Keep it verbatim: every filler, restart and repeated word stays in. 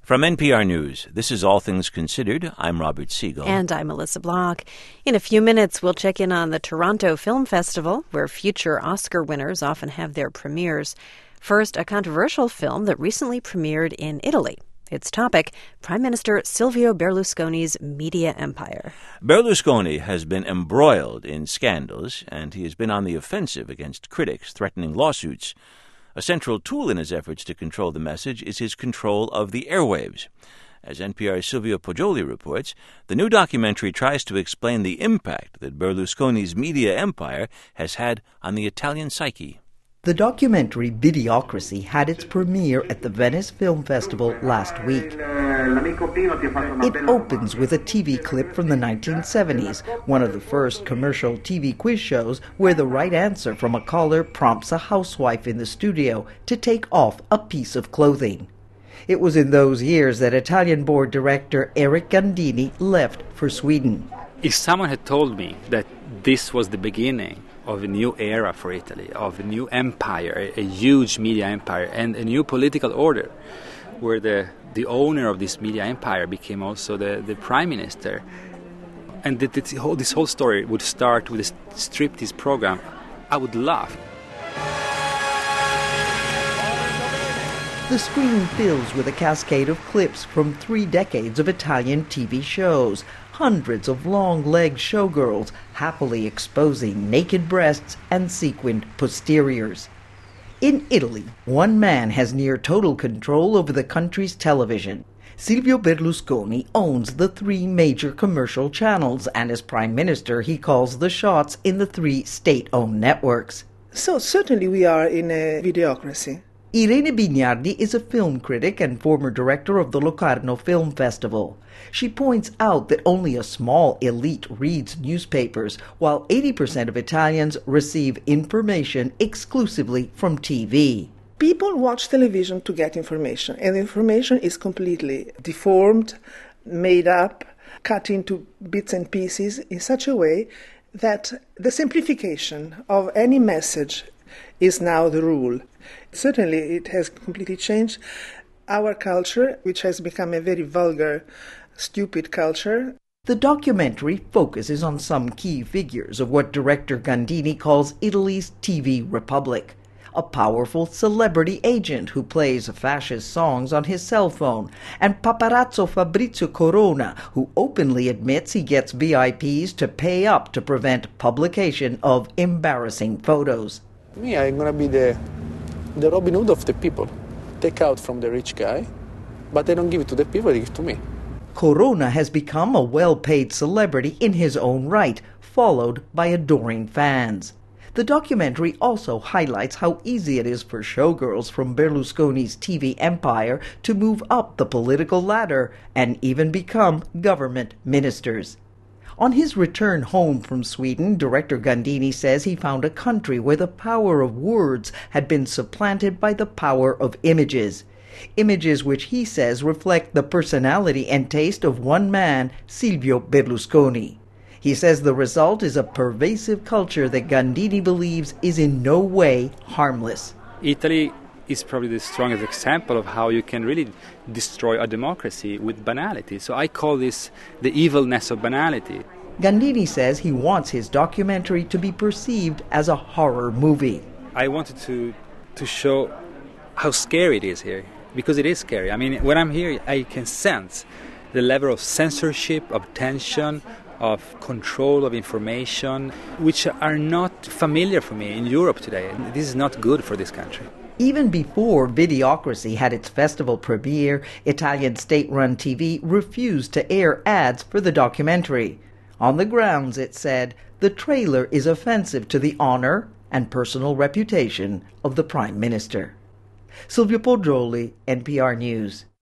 From N P R News, this is All Things Considered. I'm Robert Siegel. And I'm Melissa Block. In a few minutes, we'll check in on the Toronto Film Festival, where future Oscar winners often have their premieres. First, a controversial film that recently premiered in Italy. Its topic, Prime Minister Silvio Berlusconi's media empire. Berlusconi has been embroiled in scandals, and he has been on the offensive against critics, threatening lawsuits. A central tool in his efforts to control the message is his control of the airwaves. As N P R's Silvio Poggioli reports, the new documentary tries to explain the impact that Berlusconi's media empire has had on the Italian psyche. The documentary Videocracy had its premiere at the Venice Film Festival last week. It opens with a T V clip from the nineteen seventies, one of the first commercial T V quiz shows where the right answer from a caller prompts a housewife in the studio to take off a piece of clothing. It was in those years that Italian board director Eric Gandini left for Sweden. If someone had told me that this was the beginning of a new era for Italy, of a new empire, a, a huge media empire, and a new political order, where the, the owner of this media empire became also the, the prime minister, and that this whole, this whole story would start with a striptease program, I would laugh. The screen fills with a cascade of clips from three decades of Italian T V shows. Hundreds of long-legged showgirls happily exposing naked breasts and sequined posteriors. In Italy, one man has near total control over the country's television. Silvio Berlusconi owns the three major commercial channels, and as prime minister, he calls the shots in the three state-owned networks. So certainly we are in a videocracy. Irene Bignardi is a film critic and former director of the Locarno Film Festival. She points out that only a small elite reads newspapers, while eighty percent of Italians receive information exclusively from T V. People watch television to get information, and the information is completely deformed, made up, cut into bits and pieces in such a way that the simplification of any message is now the rule. Certainly it has completely changed our culture, which has become a very vulgar, stupid culture. The documentary focuses on some key figures of what director Gandini calls Italy's T V republic. A powerful celebrity agent who plays fascist songs on his cell phone, and paparazzo Fabrizio Corona, who openly admits he gets V I Ps to pay up to prevent publication of embarrassing photos. Me, I'm going to be the, the Robin Hood of the people. Take out from the rich guy, but they don't give it to the people, they give it to me. Corona has become a well-paid celebrity in his own right, followed by adoring fans. The documentary also highlights how easy it is for showgirls from Berlusconi's T V empire to move up the political ladder and even become government ministers. On his return home from Sweden, director Gandini says he found a country where the power of words had been supplanted by the power of images. Images which he says reflect the personality and taste of one man, Silvio Berlusconi. He says the result is a pervasive culture that Gandini believes is in no way harmless. Italy is probably the strongest example of how you can really destroy a democracy with banality. So I call this the evilness of banality. Gandini says he wants his documentary to be perceived as a horror movie. I wanted to to show how scary it is here, because it is scary. I mean, when I'm here, I can sense the level of censorship, of tension, of control of information, which are not familiar for me in Europe today. This is not good for this country. Even before Videocracy had its festival premiere, Italian state-run T V refused to air ads for the documentary. On the grounds, it said, the trailer is offensive to the honor and personal reputation of the Prime Minister. Silvio Poggioli, N P R News.